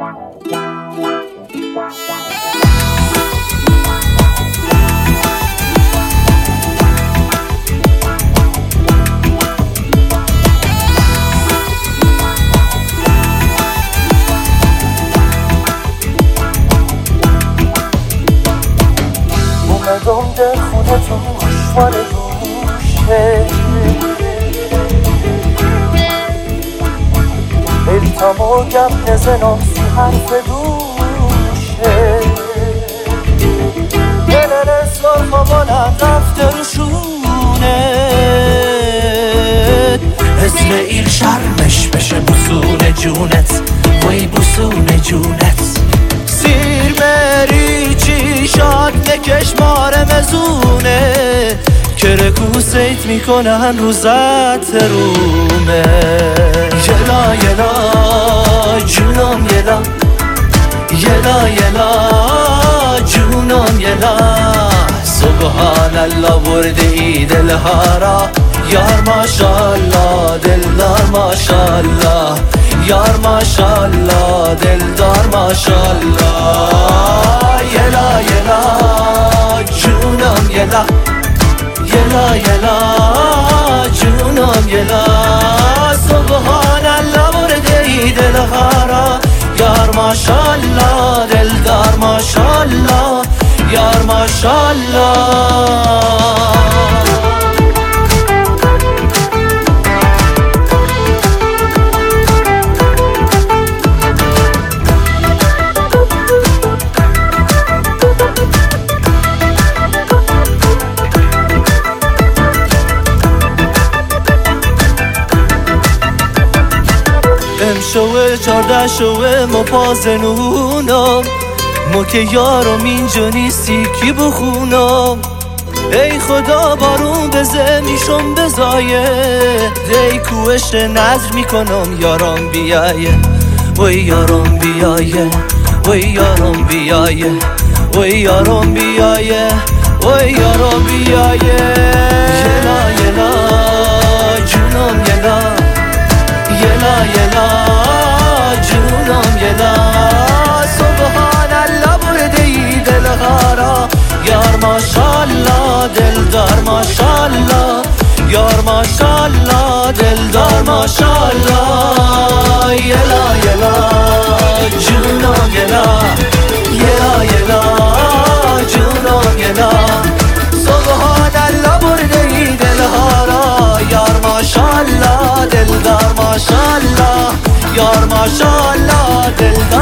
اومدم در خونه تو خوشوار دوشه التمو گپ نزنم سی حرف دوشه دلن سرخ مالت رفته روشونه اسرائیل شرمش بشه بسون جونت وی بسون جونت سیر مری چی شاد نکش ماره مزونه کرکو سیت میکنن روزت رومه یلا یلا جونم یلا یلا یلا جونم یلا سبحان الله برده ای دلها را یار ماشالله دلدار ماشالله یار ماشالله دلدار ماشالله یلا یلا جونم یلا یلا یلا جونم یلا سبحان الله برده ای دلها را یار ماشالله دلدار ماشالله یار ماشالله امشوه 14 شوه ما پازنونم ما که یارم اینجا نیستی کی بخونم ای خدا بارون بزه میشم بزایه دی کوش نظر میکنم یارم بیایه وی یارم بیایه وی یارم بیایه وی یارم بیایه وی یارم بیایه یلا یلا جونم یلا یلا یلا جونم یلا سبحان الله برده ای دلها را یار ماشالله دلدار ماشالله یار ماشالله دلدار ماشالله یلا یلا جونم یلا یلا یلا جونم یلا سبحان الله برده ای دلها را یار ماشالله دلدار ماشالله یار ماشالله دلدار